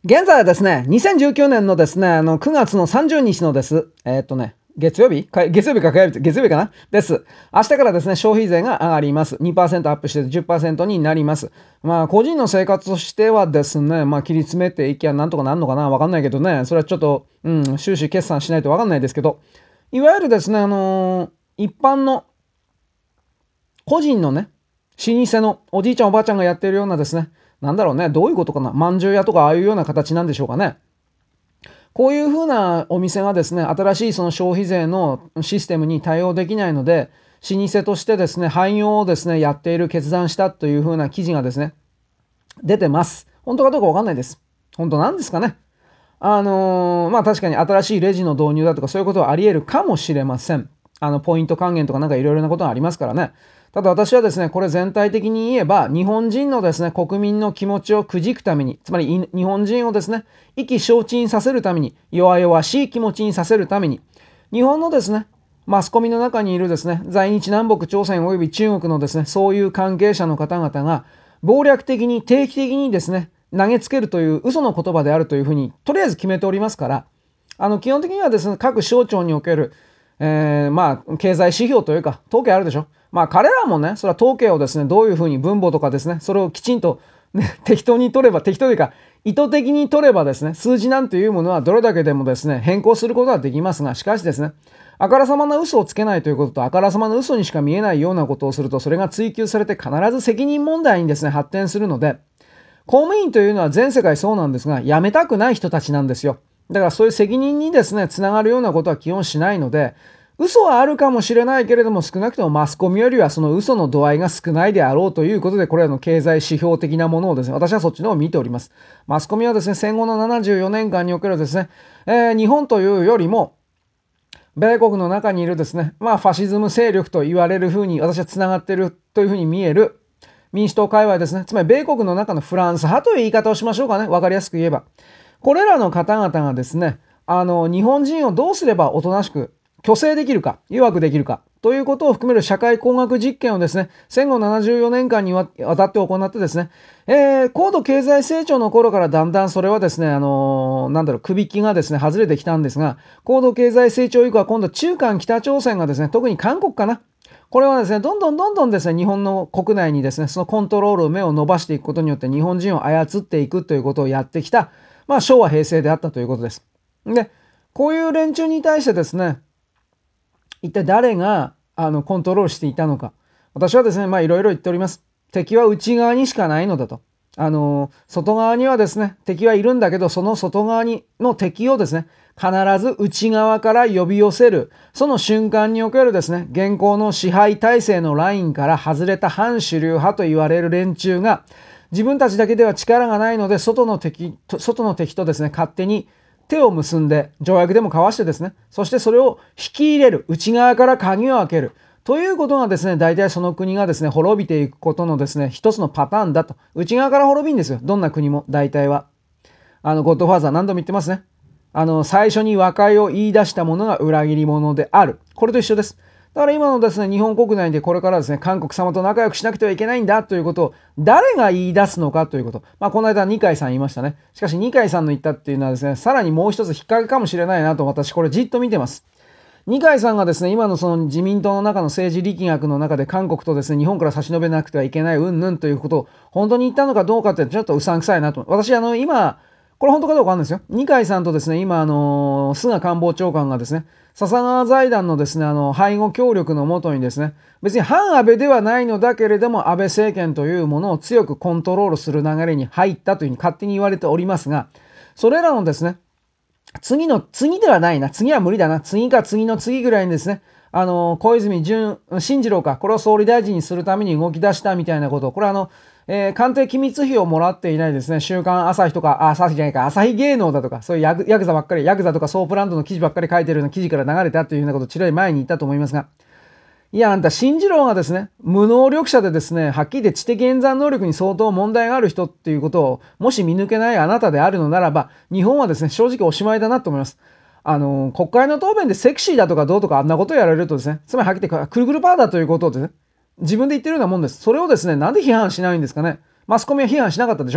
現在はですね、2019年のですね、9月の30日のです。月曜日か月曜日か火曜日、月曜日かなです。明日からですね、消費税が上がります。2% アップして10% になります。まあ、個人の生活としてはですね、まあ、切り詰めていきゃなんとかなんのかなわかんないけどね、それはちょっと、収支決算しないとわかんないですけど、いわゆるですね、一般の個人のね、老舗のおじいちゃんおばあちゃんがやっているようなですね、なんだろうね、どういうことかな、まんじゅう屋とかああいうような形なんでしょうかね。こういうふうなお店がですね、新しいその消費税のシステムに対応できないので、老舗としてですね、廃業をですね、やっている決断したというふうな記事がですね、出てます。本当かどうかわかんないです。本当なんですかね。まあ確かに新しいレジの導入だとかそういうことはあり得るかもしれません。ポイント還元とかなんかいろいろなことがありますからね。ただ私はですね、これ全体的に言えば、日本人のですね、国民の気持ちをくじくために、つまり日本人をですね、意気消沈させるために、弱々しい気持ちにさせるために、日本のですね、マスコミの中にいるですね、在日南北朝鮮及び中国のですね、そういう関係者の方々が、謀略的に定期的にですね、投げつけるという嘘の言葉であるというふうに、とりあえず決めておりますから、基本的にはですね、各省庁における、まあ、経済指標というか、統計あるでしょ。まあ、彼らもね、それは統計をですね、どういうふうに分母とかですね、それをきちんと、ね、適当に取れば、適当というか、意図的に取ればですね、数字なんていうものはどれだけでもですね、変更することはできますが、しかしですね、あからさまな嘘をつけないということと、あからさまな嘘にしか見えないようなことをすると、それが追求されて必ず責任問題にですね、発展するので、公務員というのは全世界そうなんですが、辞めたくない人たちなんですよ。だからそういう責任にですね、つながるようなことは基本しないので、嘘はあるかもしれないけれども、少なくともマスコミよりはその嘘の度合いが少ないであろうということで、これらの経済指標的なものをですね、私はそっちの方を見ております。マスコミはですね、戦後の74年間におけるですね、日本というよりも、米国の中にいるですね、まあファシズム勢力と言われるふうに私は繋がっているというふうに見える民主党界隈ですね。つまり米国の中のフランス派という言い方をしましょうかね。わかりやすく言えば。これらの方々がですね、日本人をどうすればおとなしく、虚勢できるか、弱くできるか、ということを含める社会工学実験をですね、戦後74年間にわたって行ってですね、高度経済成長の頃からだんだんそれはですね、首引きがですね、外れてきたんですが、高度経済成長以降は今度中韓北朝鮮がですね、特に韓国かな、これはですね、どんどんですね、日本の国内にですね、そのコントロール、目を伸ばしていくことによって日本人を操っていくということをやってきた、まあ昭和平成であったということです。で、こういう連中に対してですね、一体誰がコントロールしていたのか。私はですね、まあいろいろ言っております。敵は内側にしかないのだと。外側にはですね、敵はいるんだけど、その外側にの敵をですね、必ず内側から呼び寄せる、その瞬間におけるですね、現行の支配体制のラインから外れた反主流派と言われる連中が、自分たちだけでは力がないので、外の敵とですね、勝手に手を結んで、条約でも交わしてですね、そしてそれを引き入れる、内側から鍵を開ける、ということがですね、大体その国がですね、滅びていくことのですね、一つのパターンだと。内側から滅びんですよ。どんな国も、大体は。ゴッドファーザー何度も言ってますね。最初に和解を言い出した者が裏切り者である。これと一緒です。だから今のですね、日本国内でこれからですね、韓国様と仲良くしなくてはいけないんだということを、誰が言い出すのかということ。まあ、この間二階さん言いましたね。しかし二階さんの言ったっていうのはですね、さらにもう一つ引っ掛けかもしれないなと私これじっと見てます。二階さんがですね、今のその自民党の中の政治力学の中で韓国とですね、日本から差し伸べなくてはいけない云々ということを本当に言ったのかどうかってちょっとうさんくさいなと。私今、これ本当かどうかあるんですよ。二階さんとですね、今菅官房長官がですね、笹川財団のですね、背後協力のもとにですね、別に反安倍ではないのだけれども、安倍政権というものを強くコントロールする流れに入ったというふうに勝手に言われておりますが、それらのですね、次ではないな。次は無理だな。次か次の次ぐらいにですね、小泉進次郎か、これを総理大臣にするために動き出したみたいなこと。これ官邸機密費をもらっていないですね、週刊朝日とか、朝日じゃないか、朝日芸能だとか、そういうヤクザばっかり、ヤクザとかソープランドの記事ばっかり書いてるような記事から流れたというようなことをちらり前に言ったと思いますが、いや、あんた、進次郎がですね、無能力者でですね、はっきり言って知的演算能力に相当問題がある人っていうことを、もし見抜けないあなたであるのならば、日本はですね、正直おしまいだなと思います。国会の答弁でセクシーだとかどうとかあんなことをやられるとですね、つまりはっきり言ってくるくるパーだということをですね、自分で言ってるようなもんです。それをですね、なんで批判しないんですかね。マスコミは批判しなかったでしょ。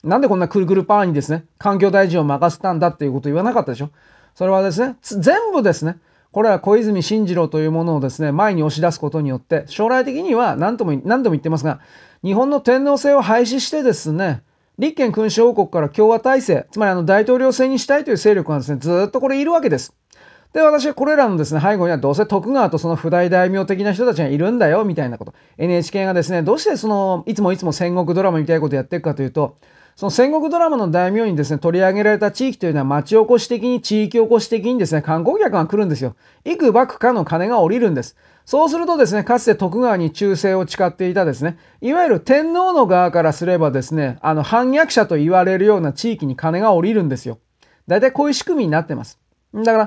なんでこんなくるくるパーにですね、環境大臣を任せたんだっていうことを言わなかったでしょ。それはですね、全部ですね、これは小泉進次郎というものをですね、前に押し出すことによって、将来的には何度も言ってますが、日本の天皇制を廃止してですね、立憲君主王国から共和体制、つまり大統領制にしたいという勢力がですね、ずっとこれいるわけです。で、私はこれらのですね、背後にはどうせ徳川とその不代大名的な人たちがいるんだよ、みたいなこと。NHK がですね、どうしていつも戦国ドラマみたいなことをやっていくかというと、その戦国ドラマの大名にですね、取り上げられた地域というのは町おこし的に、地域おこし的にですね、観光客が来るんですよ。幾ばくかの金が降りるんです。そうするとですね、かつて徳川に忠誠を誓っていたですね、いわゆる天皇の側からすればですね、反逆者と言われるような地域に金が降りるんですよ。大体こういう仕組みになってます。だから、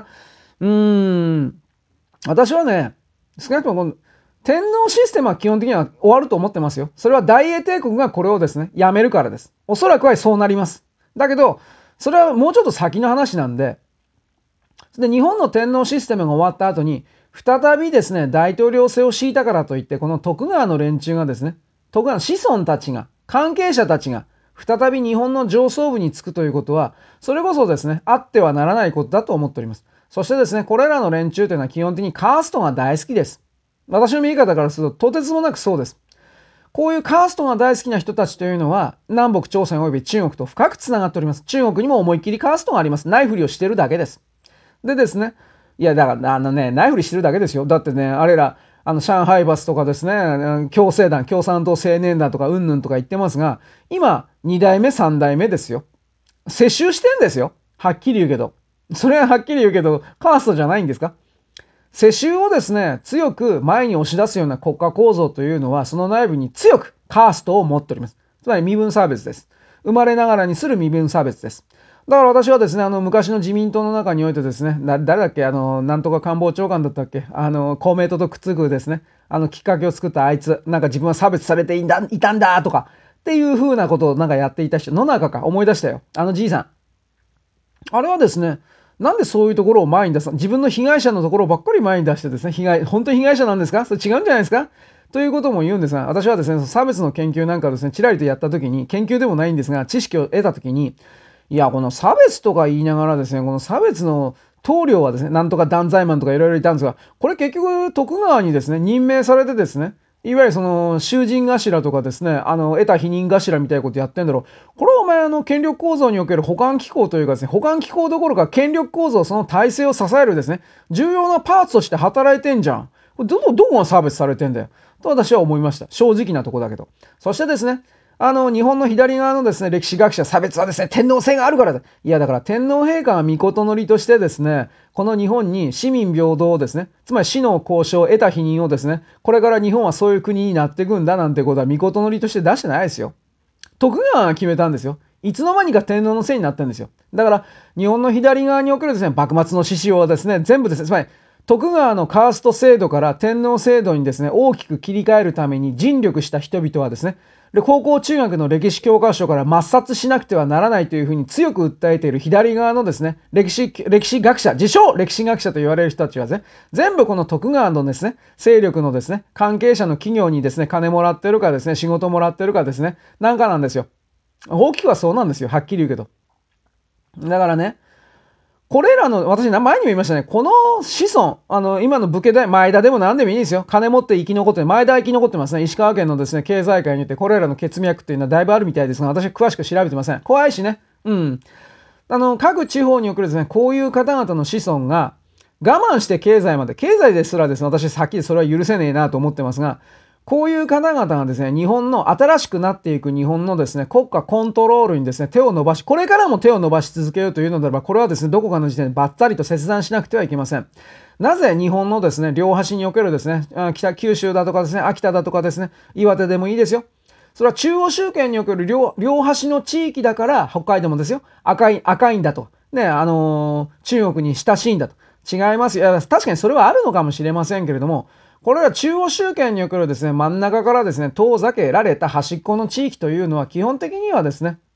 私はね、少なくとも天皇システムは基本的には終わると思ってますよ。それは大英帝国がこれをですね、やめるからです。おそらくはそうなります。だけど、それはもうちょっと先の話なんで、日本の天皇システムが終わった後に、再びですね、大統領制を敷いたからといって、この徳川の連中がですね、徳川の子孫たちが、関係者たちが、再び日本の上層部につくということは、それこそですね、あってはならないことだと思っております。そしてですね、これらの連中というのは基本的にカーストが大好きです。私の見方からすると、とてつもなくそうです。こういうカーストが大好きな人たちというのは、南北朝鮮及び中国と深くつながっております。中国にも思いっきりカーストがあります。ナイフリをしてるだけです。でですね、いや、だから、ナイフリしてるだけですよ。だってね、あれら、上海バスとかですね、共青団、共産党青年団とか、うんぬんとか言ってますが、今、2代目、3代目ですよ。世襲してんですよ。はっきり言うけど。それははっきり言うけど、カーストじゃないんですか？世襲をですね、強く前に押し出すような国家構造というのは、その内部に強くカーストを持っております。つまり身分差別です。生まれながらにする身分差別です。だから私はですね、昔の自民党の中においてですね、誰だっけ、なんとか官房長官だったっけ、公明党とくっつくですね、きっかけを作ったあいつ、なんか自分は差別されていたんだとか、っていう風なことをなんかやっていた人、野中か、思い出したよ。じいさん。あれはですね、なんでそういうところを前に出す自分の被害者のところばっかり前に出してですね、本当に被害者なんですか？それ違うんじゃないですか？ということも言うんですが、私はですね、差別の研究なんかをですね、ちらりとやったときに、研究でもないんですが、知識を得たときに、いや、この差別とか言いながらですね、この差別の棟梁はですね、なんとか断罪マンとかいろいろいたんですが、これ結局徳川にですね、任命されてですね、いわゆるその囚人頭とかですね、得た否認頭みたいなことやってんだろう。これはお前権力構造における補完機構というかですね、補完機構どころか権力構造、その体制を支えるですね、重要なパーツとして働いてんじゃん。これどこが差別されてんだよ。と私は思いました。正直なとこだけど。そしてですね、日本の左側のですね、歴史学者、差別はですね、天皇制があるからだ。いや、だから天皇陛下が御のりとしてですね、この日本に市民平等をですね、つまり死の交渉、得た否認をですね、これから日本はそういう国になっていくんだなんてことは御のりとして出してないですよ。徳川が決めたんですよ。いつの間にか天皇のせいになってるんですよ。だから、日本の左側におけるですね、幕末の志士はですね、全部ですね、つまり、徳川のカースト制度から天皇制度にですね、大きく切り替えるために尽力した人々はですね、で高校中学の歴史教科書から抹殺しなくてはならないというふうに強く訴えている左側のですね、歴史学者、自称歴史学者と言われる人たちはですね、全部この徳川のですね、勢力のですね、関係者の企業にですね、金もらってるかですね、仕事もらってるかですね、なんかなんですよ。大きくはそうなんですよ。はっきり言うけど。だからね、これらの、私前にも言いましたね、この子孫、今の武家大、前田でも何でもいいですよ。金持って生き残って、前田生き残ってますね。石川県のですね、経済界によってこれらの血脈っていうのはだいぶあるみたいですが、私は詳しく調べてません。怖いしね。うん。各地方におけるですね、こういう方々の子孫が、我慢して経済まで、経済ですらですね、私さっきりそれは許せねえなと思ってますが、こういう方々がですね、日本の新しくなっていく日本のですね、国家コントロールにですね、手を伸ばし、これからも手を伸ばし続けようというのであれば、これはですね、どこかの時点でばったりと切断しなくてはいけません。なぜ日本のですね、両端におけるですね、北九州だとかですね、秋田だとかですね、岩手でもいいですよ。それは中央集権における両端の地域だから、北海道もですよ、赤いんだと。ね、中国に親しいんだと。違いますよ。いや、確かにそれはあるのかもしれませんけれども、これは中央集権におけるですね、真ん中からですね、遠ざけられた端っこの地域というのは基本的にはですね、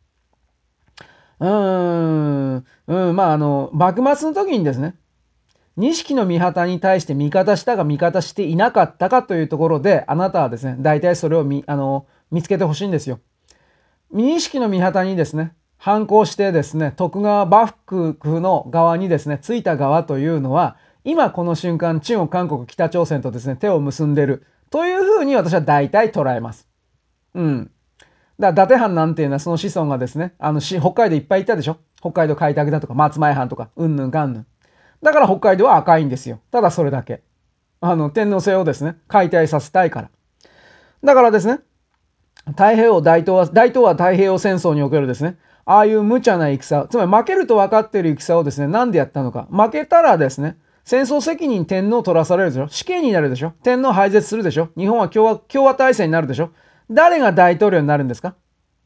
幕末の時にですね、錦の御旗に対して味方したか味方していなかったかというところで、あなたはですね、大体それを見つけてほしいんですよ。 民意識の御旗にですね、反抗してですね、徳川幕府の側にですね、ついた側というのは、今この瞬間、中国、韓国、北朝鮮とですね、手を結んでいるというふうに私は大体捉えます。うん。だから、伊達藩なんていうのはその子孫がですね、北海道いっぱいいたでしょ。北海道開拓だとか、松前藩とか、うんぬんかんぬん。だから北海道は赤いんですよ。ただそれだけ。天皇制をですね、解体させたいから。だからですね、大東は太平洋戦争におけるですね、ああいう無茶な戦、つまり負けると分かっている戦をですね、なんでやったのか。負けたらですね、戦争責任天皇取らされるでしょ。死刑になるでしょ。天皇廃絶するでしょ。日本は共和体制になるでしょ。誰が大統領になるんですか？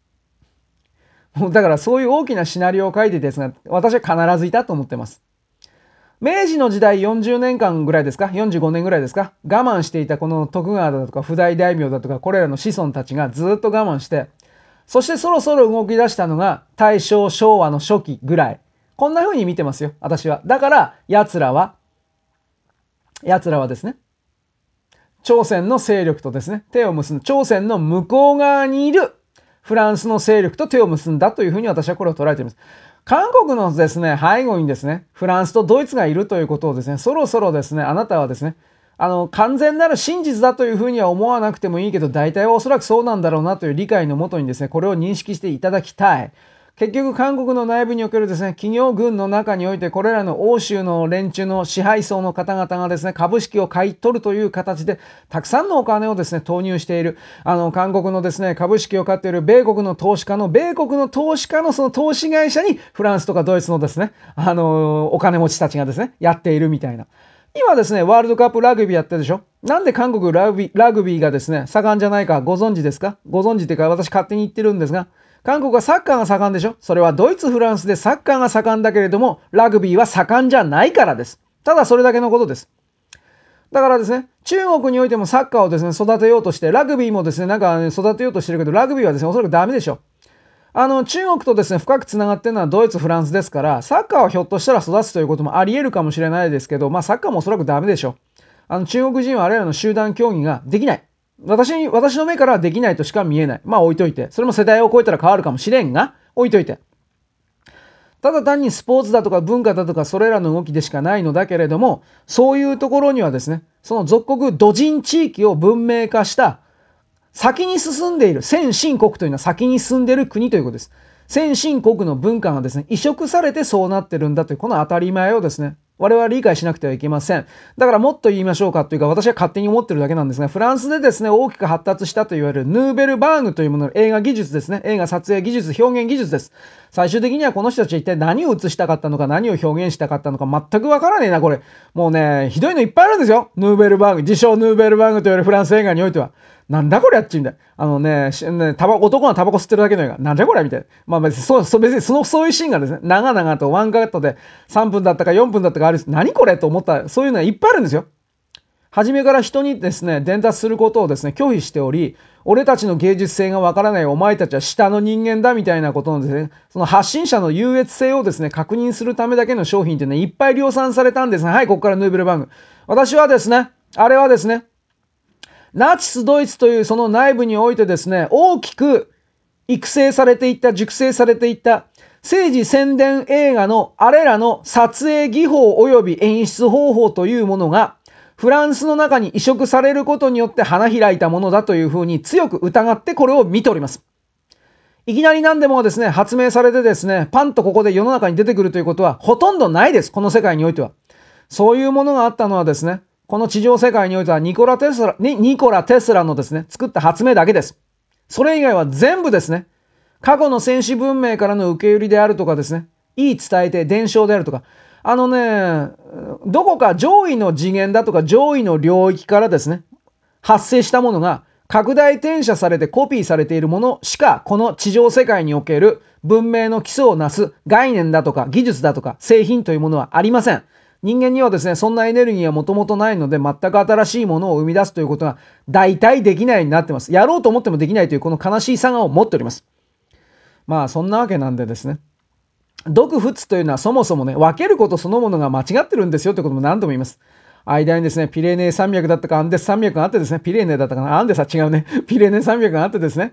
だからそういう大きなシナリオを書いてですが、私は必ずいたと思ってます。明治の時代40年間ぐらいですか ?45 年ぐらいですか我慢していたこの徳川だとか譜代大名だとかこれらの子孫たちがずっと我慢して、そしてそろそろ動き出したのが大正昭和の初期ぐらい。こんな風に見てますよ、私は。だから、奴らはですね、朝鮮の勢力とですね、手を結んで、朝鮮の向こう側にいるフランスの勢力と手を結んだというふうに私はこれを捉えています。韓国のですね、背後にですね、フランスとドイツがいるということをですね、そろそろですね、あなたはですね、完全なる真実だというふうには思わなくてもいいけど、大体はおそらくそうなんだろうなという理解のもとにですね、これを認識していただきたい。結局韓国の内部におけるですね、企業群の中においてこれらの欧州の連中の支配層の方々がですね、株式を買い取るという形で、たくさんのお金をですね、投入している。韓国のですね、株式を買っている米国の投資家のその投資会社にフランスとかドイツのですね、お金持ちたちがですね、やっているみたいな。今ですね、ワールドカップラグビーやってるでしょ。なんで韓国ラグビーがですね、盛んじゃないかご存知ですか？ご存知というか私勝手に言ってるんですが、韓国はサッカーが盛んでしょ。それはドイツ、フランスでサッカーが盛んだけれども、ラグビーは盛んじゃないからです。ただそれだけのことです。だからですね、中国においてもサッカーをですね、育てようとして、ラグビーもですね、育てようとしてるけど、ラグビーはですね、おそらくダメでしょ。中国とですね、深くつながってるのはドイツ、フランスですから、サッカーはひょっとしたら育つということもあり得るかもしれないですけど、まあサッカーもおそらくダメでしょ。中国人はあれらの集団競技ができない。私の目からはできないとしか見えない。まあ置いといて。それも世代を超えたら変わるかもしれんが、置いといて。ただ単にスポーツだとか文化だとかそれらの動きでしかないのだけれども、そういうところにはですね、その属国土人地域を文明化した先に進んでいる先進国というのは先に進んでいる国ということです。先進国の文化がですね、移植されてそうなってるんだというこの当たり前をですね、我々は理解しなくてはいけません。だからもっと言いましょうかというか私は勝手に思ってるだけなんですが、フランスでですね、大きく発達したと言われるヌーベルバーグというものの映画技術ですね。映画撮影技術、表現技術です。最終的にはこの人たちは一体何を映したかったのか、何を表現したかったのか全くわからねえな、これ。もうね、ひどいのいっぱいあるんですよ。ヌーベルバーグ、自称ヌーベルバーグと言われるフランス映画においては。なんだこれやっちゅうんだよ。男がタバコ吸ってるだけの映画。なんじゃこれみたいな。まあ別にそういうシーンがですね、長々とワンカットで3分だったか4分だったかある。何これと思った、そういうのはいっぱいあるんですよ。初めから人にですね、伝達することをですね、拒否しており、俺たちの芸術性がわからないお前たちは下の人間だみたいなことのですね、その発信者の優越性をですね、確認するためだけの商品ってね、いっぱい量産されたんですね。はい、ここからヌーベルバーグ。私はですね、あれはですね、ナチスドイツというその内部においてですね、大きく育成されていった、熟成されていった政治宣伝映画のあれらの撮影技法及び演出方法というものがフランスの中に移植されることによって花開いたものだというふうに強く疑ってこれを見ております。いきなり何でもですね、発明されてですね、パンとここで世の中に出てくるということはほとんどないです。この世界においては。そういうものがあったのはですね、この地上世界においてはニコラ・テスラのですね、作った発明だけです。それ以外は全部ですね、過去の先進文明からの受け売りであるとかですね、言い伝えて伝承であるとか、どこか上位の次元だとか上位の領域からですね、発生したものが拡大転写されてコピーされているものしかこの地上世界における文明の基礎をなす概念だとか技術だとか製品というものはありません。人間にはですね、そんなエネルギーはもともとないので、全く新しいものを生み出すということが大体できないようになってます。やろうと思ってもできないというこの悲しい差がを持っております。まあそんなわけなんでですね、毒仏というのはそもそもね、分けることそのものが間違ってるんですよということも何度も言います。間にですね、ピレネー山脈だったかアンデス山脈があってですね、ピレネーだったかなアンデスは違うね。ピレネー山脈があってですね、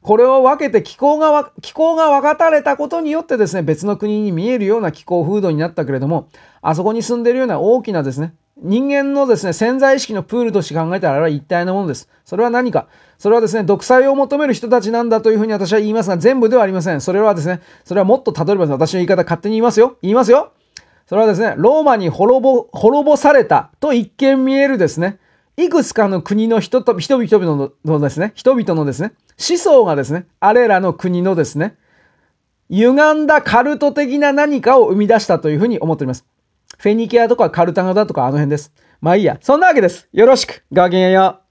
これを分けて気候が分かたれたことによってですね、別の国に見えるような気候風土になったけれども、あそこに住んでいるような大きなですね、人間のですね、潜在意識のプールとして考えたらあれは一体のものです。それは何か。それはですね、独裁を求める人たちなんだというふうに私は言いますが、全部ではありません。それはですね、それはもっと例えば私の言い方勝手に言いますよ。言いますよ。それはですね、ローマに滅ぼされたと一見見えるですね、いくつかの国の人々のですね、人々のですね、思想がですね、あれらの国のですね、歪んだカルト的な何かを生み出したというふうに思っております。フェニキアとかカルタゴだとかあの辺です。まあいいや。そんなわけです。よろしく。ごきげんよう。